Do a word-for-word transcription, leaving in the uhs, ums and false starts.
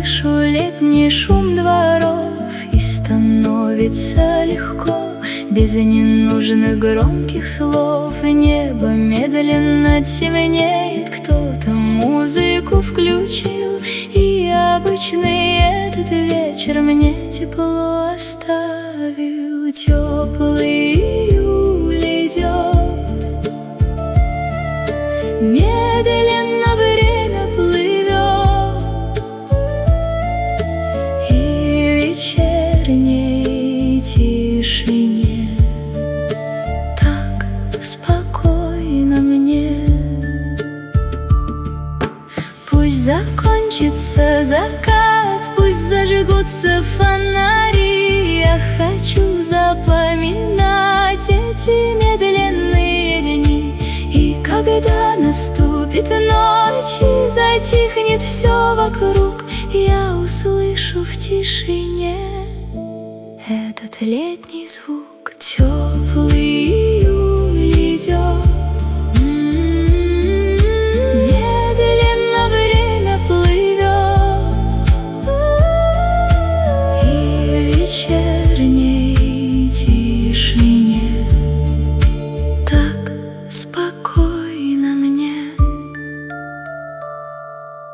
слышу летний шум дворов, и становится легко без ненужных громких слов. И небо медленно темнеет, кто-то музыку включил, и обычный этот вечер мне тепло оставил. Теплый июль идет, медленно время плывет, и в вечерней тишине так спокойно мне. Пусть закончится закат, пусть зажгутся фонари, я хочу запоминать эти медленные дни. И когда наступит ночь и затихнет все вокруг, я услышу в тишине этот летний звук. Теплый